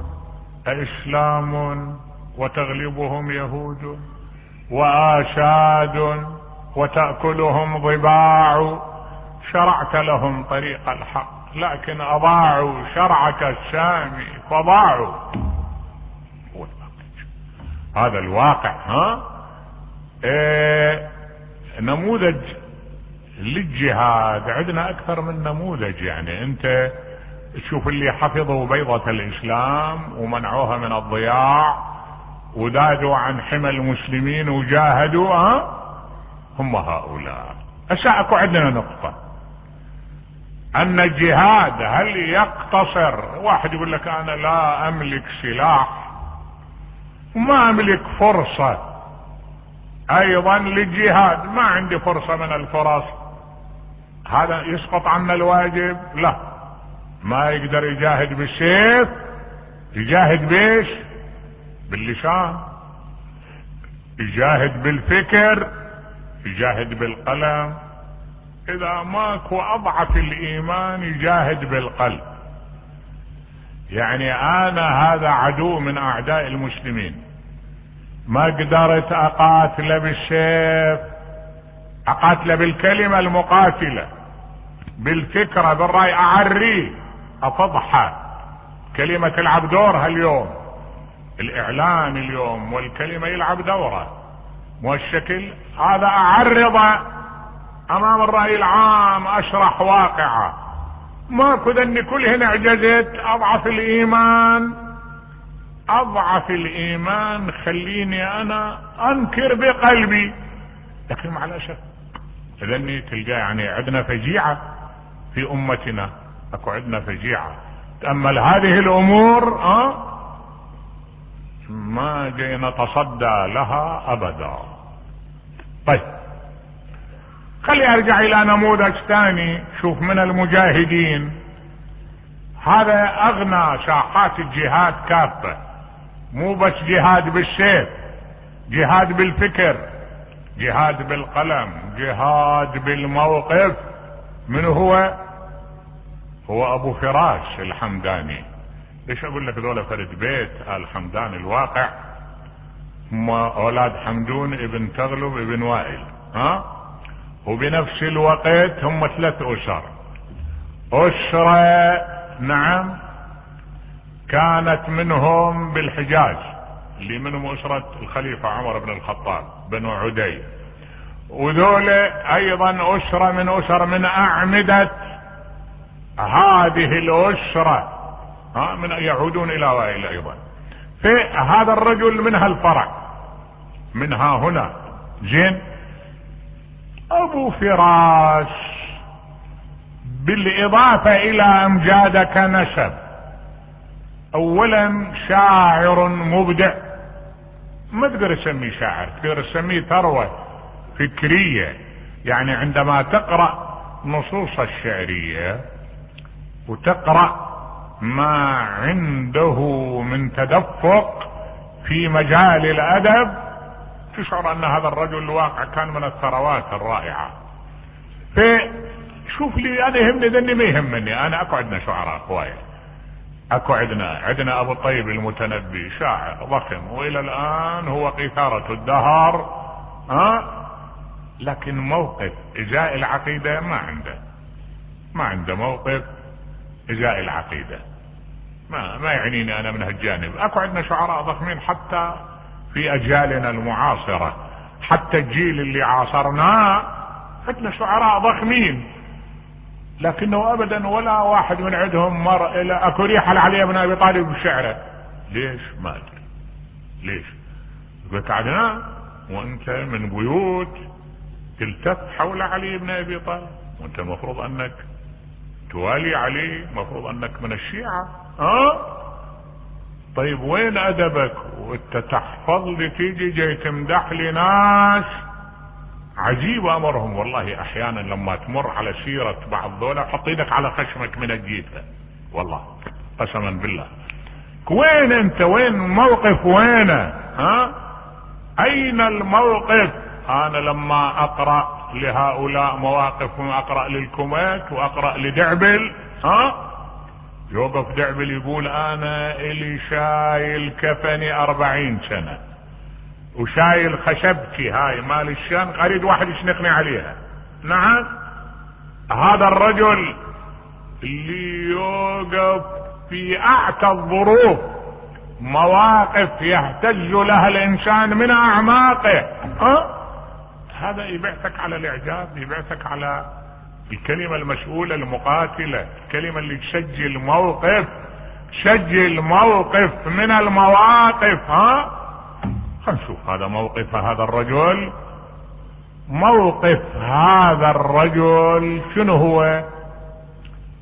أإسلام وتغلبهم يهود، وآشاد وتأكلهم ضباع، شرعت لهم طريق الحق لكن أضاعوا شرعك السامي فضاعوا. هذا الواقع، ها إيه نموذج للجهاد عندنا أكثر من نموذج. يعني أنت تشوف اللي حفظوا بيضة الإسلام ومنعوها من الضياع ودادوا عن حمى المسلمين وجاهدوا، ها هم هؤلاء. هسه اكو عندنا نقطة ان الجهاد هل يقتصر؟ واحد يقول لك انا لا املك سلاح وما املك فرصة ايضا للجهاد، ما عندي فرصة من الفرص، هذا يسقط عنا الواجب؟ لا، ما يقدر يجاهد بالسيف، يجاهد بيش؟ باللسان، يجاهد بالفكر، يجاهد بالقلم. اذا ماكو اضعف الايمان يجاهد بالقلب. يعني انا هذا عدو من اعداء المسلمين، ما قدرت اقاتله بالسيف، اقاتله بالكلمة المقاتلة، بالفكرة، بالرأي، اعريه، افضحه. كلمة تلعب دورها اليوم، الاعلان اليوم والكلمة يلعب دوره، والشكل هذا اعرضه امام الرأي العام، اشرح واقعه. ماكو ذني كلهن اعجزت، اضعف الايمان، اضعف الايمان خليني انا انكر بقلبي، لكن مع الاسف ذني تلقى يعني عندنا فجيعة في امتنا، اكو عندنا فجيعة. تأمل هذه الامور اه ما جينا نتصدى لها ابدا. طيب خلي ارجع الى نموذج ثاني. شوف من المجاهدين، هذا اغنى ساحات الجهاد كافة، مو بس جهاد بالسيف، جهاد بالفكر، جهاد بالقلم، جهاد بالموقف. من هو؟ هو ابو فراش الحمداني. ليش اقول لك ذولا فرد بيت الحمدان الواقع، هم اولاد حمدون ابن تغلب ابن وائل، ها؟ وبنفس الوقت هم ثلاث اسر. اسرة نعم كانت منهم بالحجاز، اللي منهم اسرة الخليفة عمر بن الخطاب بنو عدي، وذول ايضا اسرة من اسر من اعمدة هذه الاسرة، ها، من يعودون الى وائل ايضا. فهذا الرجل منها الفرع، منها هنا. زين، ابو فراش بالاضافة الى امجاد كنسب، اولا شاعر مبدع، ما تقدر تسميه شاعر، تقدر تسميه ثروة فكرية. يعني عندما تقرأ نصوص الشعرية وتقرأ ما عنده من تدفق في مجال الادب، تشعر ان هذا الرجل الواقع كان من الثروات الرائعة. فشوف لي انا يهمني ذني ما يهمني، انا اكو عندنا شعراء هواية، اكو عندنا عندنا ابو طيب المتنبي شاعر ضخم، والى الان هو قيثارة الدهر، ها، لكن موقف ازاء العقيدة ما عنده، ما عنده موقف ازاء العقيدة. ما ما يعنيني انا من هالجانب. اكو عندنا شعراء ضخمين حتى في اجيالنا المعاصرة، حتى الجيل اللي عاصرناه عندنا شعراء ضخمين، لكنه ابدا ولا واحد من عندهم مر الى اكو ريحة لعلي بن ابي طالب بشعره. ليش؟ ما ادري ليش. قلت عدنان وانت من بيوت تلتف حول علي بن ابي طالب، وانت المفروض انك توالي علي، المفروض انك من الشيعة، ها؟ طيب وين ادبك وانت تحفظ لي تيجي جاي تمدح لي ناس عجيب امرهم؟ والله احيانا لما تمر على سيرة بعض ذولا حط ايدك على خشمك من الجيفة، والله قسما بالله. وين انت؟ وين موقف؟ وين؟ ها؟ اين الموقف؟ انا لما اقرأ لهؤلاء مواقف، اقرأ للكوميت واقرأ لدعبل، ها، يوقف دعبل يقول انا الي شايل كفني اربعين سنة وشايل خشبتي هاي مال الشام، اريد واحد يشنقني عليها. نعم، هذا الرجل اللي يوقف في اعتى الظروف، مواقف يهتز لها الانسان من اعماقه، ها، هذا يبعثك على الاعجاب، يبعثك على الكلمة المسؤولة المقاتلة، الكلمة اللي تسجل موقف، تسجل موقف من المواقف. ها، خلينا نشوف هذا موقف هذا الرجل. موقف هذا الرجل شنو هو؟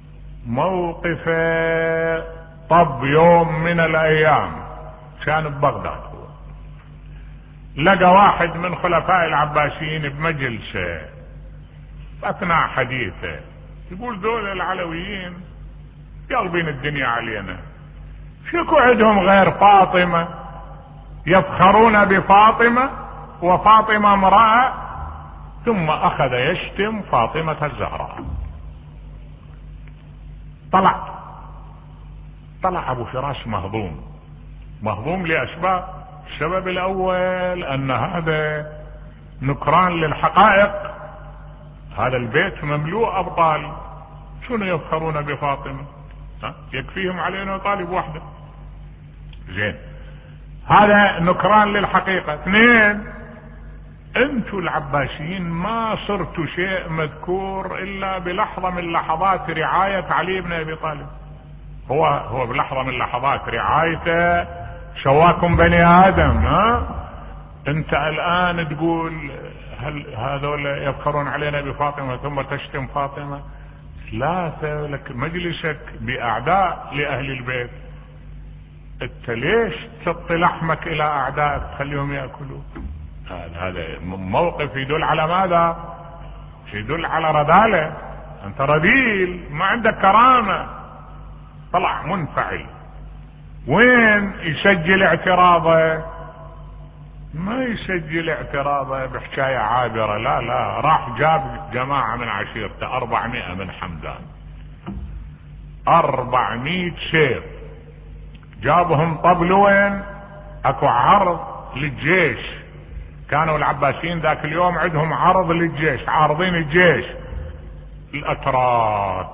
موقفه طب يوم من الايام كان ببغداد، هو لقى واحد من خلفاء العباسيين بمجلسه اثناء حديثه يقول دول العلويين قلبين الدنيا علينا، شكو عندهم غير فاطمة؟ يفخرون بفاطمة وفاطمة امرأة. ثم اخذ يشتم فاطمة الزهراء. طلع طلع ابو فراس مهضوم، مهضوم لاسباب. السبب الاول ان هذا نكران للحقائق، هذا البيت مملوء ابطال، شنو يفخرون بفاطمة؟ ها؟ يكفيهم علينا طالب واحدة. زين، هذا نكران للحقيقة. اثنين، انتوا العباسيين ما صرتوا شيء مذكور الا بلحظة من لحظات رعاية علي بن ابي طالب. هو هو بلحظة من لحظات رعايته سواكم بني ادم. ها انت الان تقول هل هذول يفخرون علينا بفاطمة ثم تشتم فاطمة؟ ثلاثة، لك مجلسك باعداء لاهل البيت، انت ليش تطي لحمك الى اعدائك تخليهم ياكلوا؟ هذا موقف يدل على ماذا؟ يدل على رذالة. انت رذيل، ما عندك كرامة. طلع منفعل. وين يسجل اعتراضه؟ ما يسجل اعتراضه بحكاية عابرة، لا لا، راح جاب جماعة من عشيرته أربعمائة من حمدان، أربعمائة سيف، جابهم طبل. وين؟ اكو عرض للجيش، كانوا العباسيين ذاك اليوم عندهم عرض للجيش، عارضين الجيش، الاتراك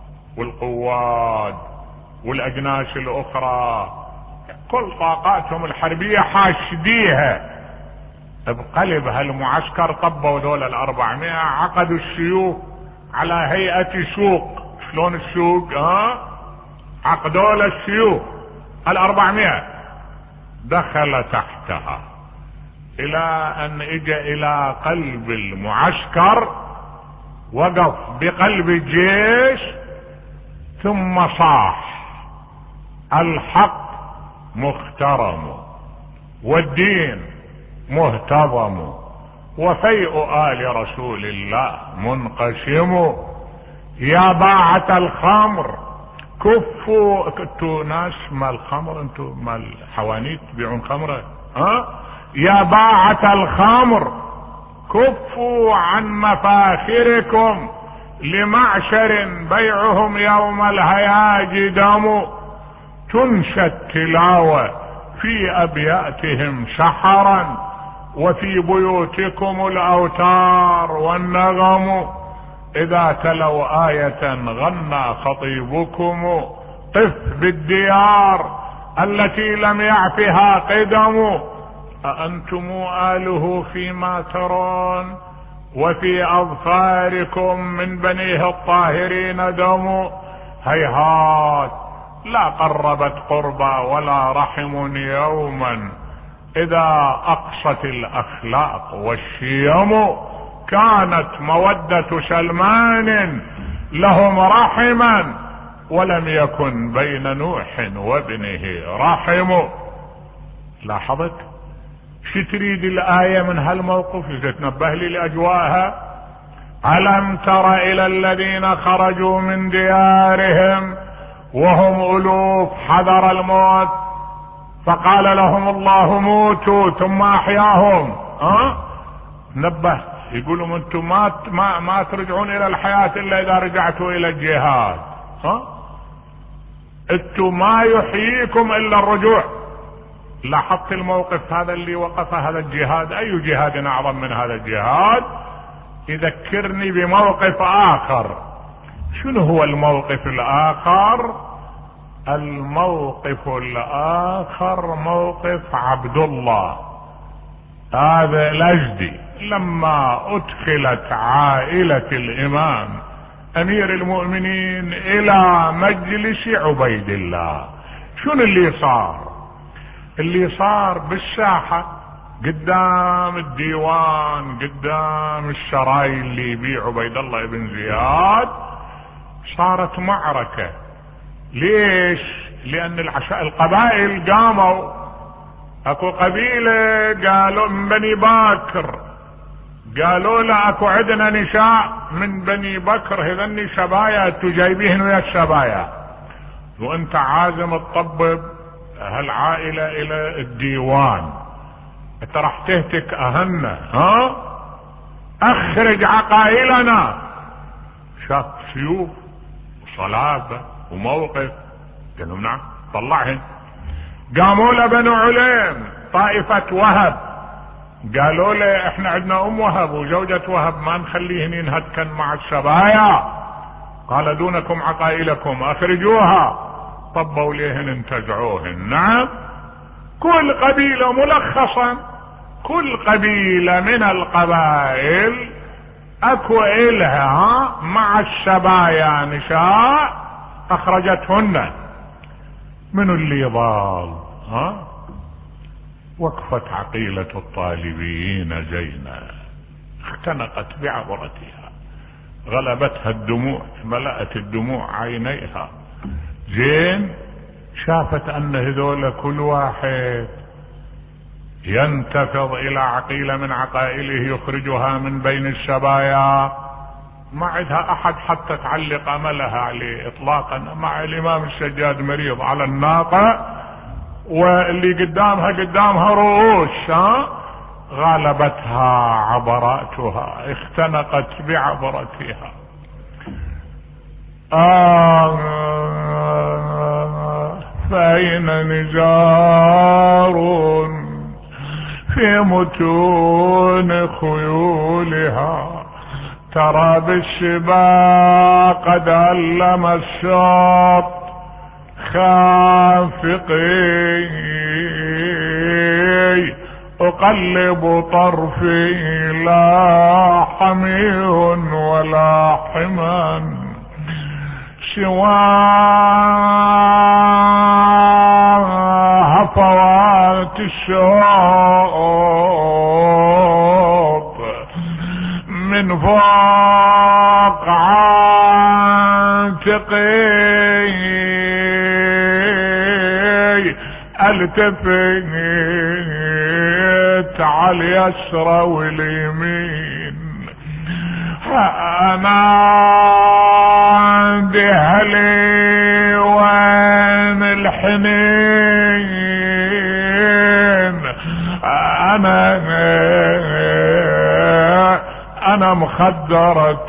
والقواد والاجناس الاخرى، كل طاقاتهم الحربية حاشديها بقلب هالمعسكر. طبوا ذول الاربعمائة، عقدوا السيوف على هيئة سوق. شلون السوق؟ ها عقدوا السيوف الاربعمائة، دخل تحتها الى ان اجى الى قلب المعسكر، وقف بقلب الجيش، ثم صاح: الحق مخترم والدين مهتضم وفيء آل رسول الله منقسم، يا باعة الخمر كفوا. انتوا ناس مال خمر، انتوا مال حوانيت تبيعون خمرة. ها يا باعة الخمر كفوا عن مفاخركم لمعشر بيعهم يوم الهياج دم، تنشى التلاوة في ابياتهم سحرا وفي بيوتكم الاوتار والنغم، اذا تلوا آية غنى خطيبكم قف بالديار التي لم يعفها قدم، أأنتم آله فيما ترون وفي أظفاركم من بنيه الطاهرين دم، هيهات لا قربت قربا ولا رحم يوما إذا أقصت الأخلاق والشيم، كانت مودة سلمان لهم رحما ولم يكن بين نوح وابنه رحم. لاحظت شو تريد الآية من هالموقف؟ إذا تنبه لي لأجواءها: ألم تر إلى الذين خرجوا من ديارهم وهم ألوف حذر الموت فقال لهم الله موتوا ثم أحياهم. أه؟ نبه، يقولوا انتم ما ما ما ترجعون الى الحياة الا اذا رجعتوا الى الجهاد. ها انتم ما يحييكم الا الرجوع. لاحظت الموقف هذا اللي وقف هذا الجهاد؟ اي جهاد اعظم من هذا الجهاد؟ يذكرني بموقف اخر. شنو هو الموقف الاخر؟ الموقف الاخر موقف عبد الله هذا الأجدي، لما ادخلت عائلة الامام امير المؤمنين الى مجلس عبيد الله. شنو اللي صار؟ اللي صار بالساحة قدام الديوان، قدام السراي اللي يبيع عبيد الله بن زياد، صارت معركة. ليش؟ لأن العشاء القبائل قاموا. اكو قبيلة قالوا من بني بكر، قالوا له اكو عندنا نساء من بني بكر هذني شبايا انتو جايبيهن ويا الشبايا، وانت عازم تطبب هالعائلة الى الديوان، انت راح تهتك اهلنا، ها اخرج عقائلنا. شاف سيوف وصلابة وموقف، قالوا نعم طلعهن. قاموا له بنو عليم طائفة وهب، قالوا له احنا عندنا ام وهب وزوجة وهب ما نخليهن ينهتكن مع الشبايا، قال دونكم عقائلكم اخرجوها. طبوا ليهن انتزعوهن. نعم كل قبيلة ملخصا، كل قبيلة من القبائل اكو الها مع الشبايا نساء اخرجتهن. من اللي ضال؟ ها وقفت عقيلة الطالبيين زينة، اختنقت بعبرتها، غلبتها الدموع، ملأت الدموع عينيها. زين شافت ان هذول كل واحد ينتفض الى عقيلة من عقائله يخرجها من بين الشبايا، ما عندها احد حتى تعلق املها عليه اطلاقا. مع الامام السجاد مريض على الناقة واللي قدامها قدامها رؤوس، ها غالبتها عبراتها، اختنقت بعبرتها. آه فأين نجار في متون خيولها، ترى بالشبا قد علم الشاط خافقي، اقلب طرفي لا حمي ولا حما سواها هفوات الشوط من فوق عاتقي، التفت على اليسرى واليمين، انا بهلي وين الحنين، انا انا مخدرة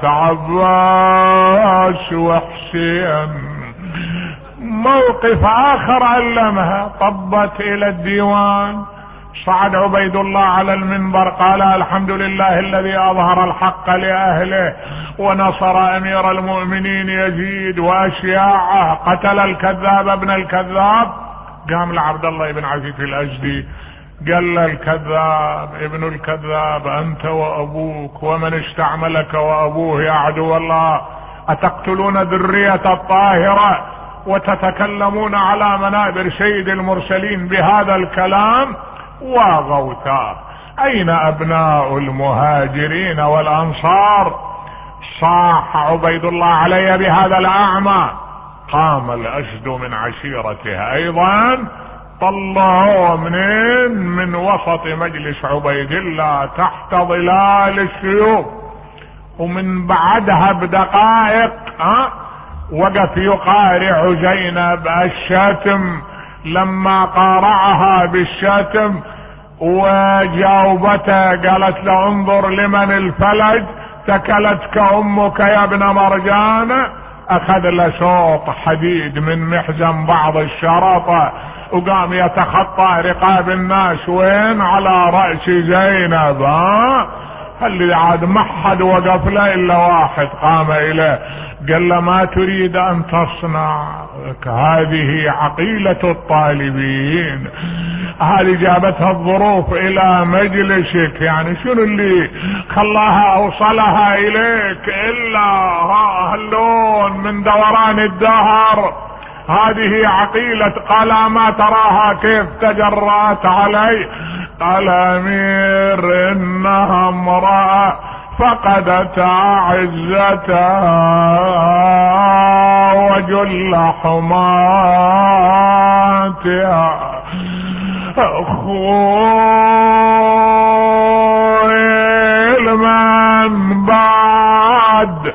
عباس وحسين. موقف اخر علمها، طبت الى الديوان، صعد عبيد الله على المنبر قال الحمد لله الذي اظهر الحق لاهله ونصر امير المؤمنين يزيد واشياعه، قتل الكذاب ابن الكذاب. قام لعبد الله بن عفيف الازدي قال الكذاب ابن الكذاب انت وابوك ومن استعملك وابوه يا عدو الله، اتقتلون ذرية الطاهرة وتتكلمون على منابر سيد المرسلين بهذا الكلام؟ وغوثاه اين ابناء المهاجرين والانصار؟ صاح عبيد الله علي بهذا الاعمى. قام الاسد من عشيرته ايضا، طلعوا منين؟ من وسط مجلس عبيد الله تحت ظلال السيوف. ومن بعدها بدقائق ها وقف يقارع زينب الشاتم، لما قارعها بالشاتم وجاوبته قالت له انظر لمن الفلج، تكلتك امك يا ابن مرجان. اخذ له شوط حديد من محزن بعض الشرطة وقام يتخطى رقاب الناس، وين؟ على رأس زينب. ها اللي عاد ما حد وقف له الا واحد قام اليه قال له ما تريد ان تصنع؟ هذه عقيلة الطالبين، هذه جابتها الظروف الى مجلسك، يعني شنو اللي خلاها اوصلها اليك الا هاللون من دوران الدهر؟ هذه عقيلة. قال ما تراها كيف تجرأت علي؟ قال امير انها امرأة فقدت عزتها وجل حماتها. خويل من بعد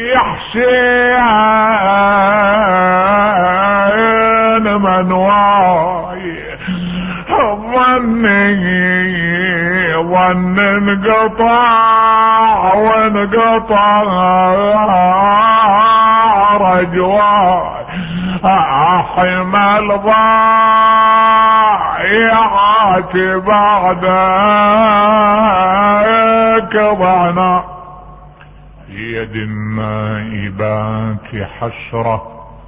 يحسين من واي ظني ظن انقطع وانقطع رجواي حمل ضايعات بعدك ضعنا يد النائبات حسرة.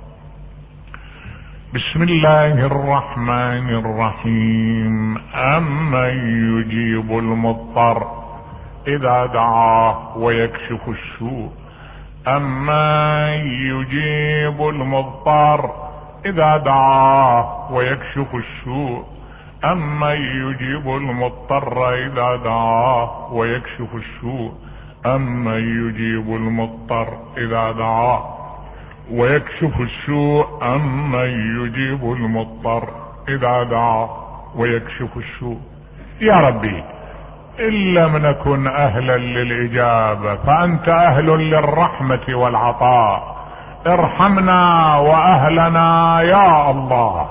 بسم الله الرحمن الرحيم. أمن يجيب المضطر إذا دعاه ويكشف السوء. أمن يجيب المضطر إذا دعاه ويكشف السوء. أمن يجيب المضطر إذا دعاه ويكشف السوء. أمن يجيب المضطر إذا دعاه ويكشف السوء. أمن يجيب المضطر إذا دعاه ويكشف السوء. يا ربي إن لم نكن أهلا للإجابة فأنت أهل للرحمة والعطاء، ارحمنا وأهلنا يا الله.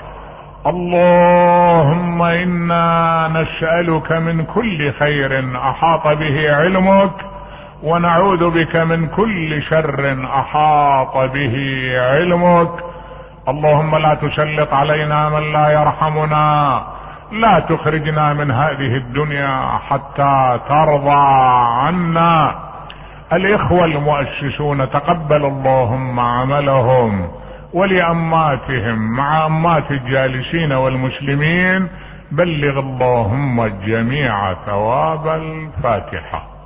اللهم إنا نسألك من كل خير أحاط به علمك، ونعوذ بك من كل شر أحاط به علمك. اللهم لا تسلط علينا من لا يرحمنا، لا تخرجنا من هذه الدنيا حتى ترضى عنا. الإخوة المؤسسون تقبل اللهم عملهم، ولأماتهم مع أمات الجالسين والمسلمين بلغ اللهم الجميع ثواب الفاتحة.